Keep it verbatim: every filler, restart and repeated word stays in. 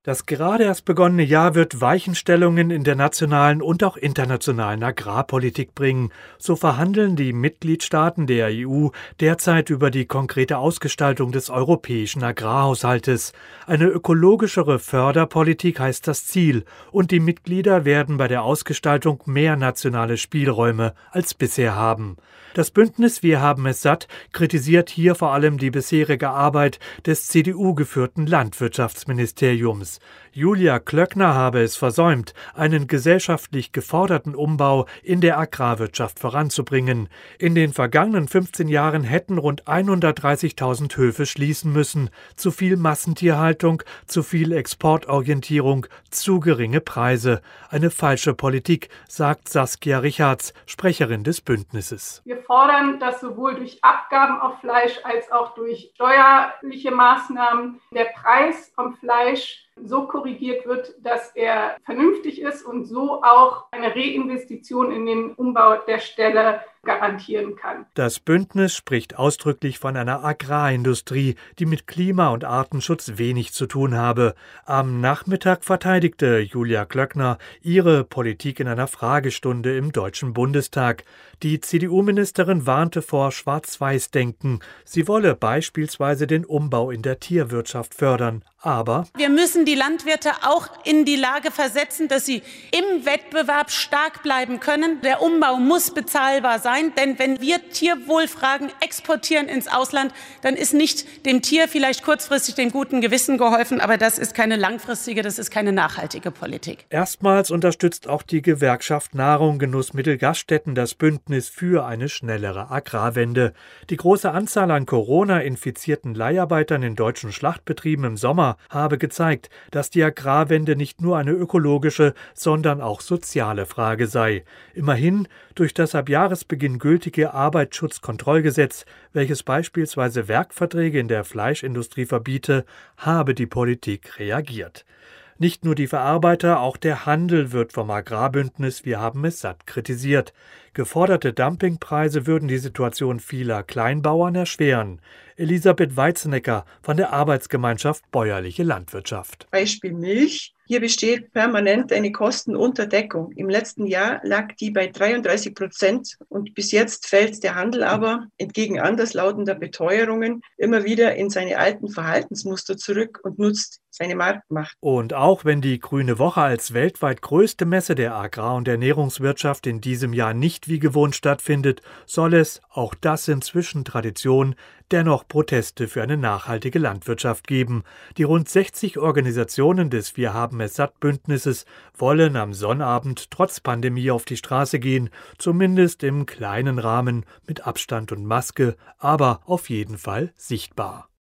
Das gerade erst begonnene Jahr wird Weichenstellungen in der nationalen und auch internationalen Agrarpolitik bringen. So verhandeln die Mitgliedstaaten der E U derzeit über die konkrete Ausgestaltung des europäischen Agrarhaushaltes. Eine ökologischere Förderpolitik heißt das Ziel, und die Mitglieder werden bei der Ausgestaltung mehr nationale Spielräume als bisher haben. Das Bündnis Wir haben es satt kritisiert hier vor allem die bisherige Arbeit des C D U-geführten Landwirtschaftsministeriums. Julia Klöckner habe es versäumt, einen gesellschaftlich geforderten Umbau in der Agrarwirtschaft voranzubringen. In den vergangenen fünfzehn Jahren hätten rund hundertdreißigtausend Höfe schließen müssen. Zu viel Massentierhaltung, zu viel Exportorientierung, zu geringe Preise. Eine falsche Politik, sagt Saskia Richards, Sprecherin des Bündnisses. Wir fordern, dass sowohl durch Abgaben auf Fleisch als auch durch steuerliche Maßnahmen der Preis vom Fleisch so korrigiert wird, dass er vernünftig ist und so auch eine Reinvestition in den Umbau der Ställe garantieren kann. Das Bündnis spricht ausdrücklich von einer Agrarindustrie, die mit Klima- und Artenschutz wenig zu tun habe. Am Nachmittag verteidigte Julia Klöckner ihre Politik in einer Fragestunde im Deutschen Bundestag. Die C D U-Ministerin warnte vor Schwarz-Weiß-Denken. Sie wolle beispielsweise den Umbau in der Tierwirtschaft fördern. Aber wir müssen die Landwirte auch in die Lage versetzen, dass sie im Wettbewerb stark bleiben können. Der Umbau muss bezahlbar sein, denn wenn wir Tierwohlfragen exportieren ins Ausland, dann ist nicht dem Tier vielleicht kurzfristig dem guten Gewissen geholfen, aber das ist keine langfristige, das ist keine nachhaltige Politik. Erstmals unterstützt auch die Gewerkschaft Nahrung, Genussmittel, Gaststätten das Bündnis für eine schnellere Agrarwende. Die große Anzahl an Corona-infizierten Leiharbeitern in deutschen Schlachtbetrieben im Sommer habe gezeigt, dass die Agrarwende nicht nur eine ökologische, sondern auch soziale Frage sei. Immerhin durch das ab Jahresbeginn gültige Arbeitsschutzkontrollgesetz, welches beispielsweise Werkverträge in der Fleischindustrie verbiete, habe die Politik reagiert. Nicht nur die Verarbeiter, auch der Handel wird vom Agrarbündnis Wir haben es satt kritisiert. Geforderte Dumpingpreise würden die Situation vieler Kleinbauern erschweren. Elisabeth Weizenecker von der Arbeitsgemeinschaft Bäuerliche Landwirtschaft. Beispiel Milch. Hier besteht permanent eine Kostenunterdeckung. Im letzten Jahr lag die bei dreiunddreißig Prozent und bis jetzt fällt der Handel aber entgegen anderslautender Beteuerungen immer wieder in seine alten Verhaltensmuster zurück und nutzt seine Marktmacht. Und auch wenn die Grüne Woche als weltweit größte Messe der Agrar- und Ernährungswirtschaft in diesem Jahr nicht wie gewohnt stattfindet, soll es, auch das inzwischen Tradition, dennoch Proteste für eine nachhaltige Landwirtschaft geben. Die rund sechzig Organisationen des Wir haben es satt Bündnisses wollen am Sonnabend trotz Pandemie auf die Straße gehen, zumindest im kleinen Rahmen mit Abstand und Maske, aber auf jeden Fall sichtbar.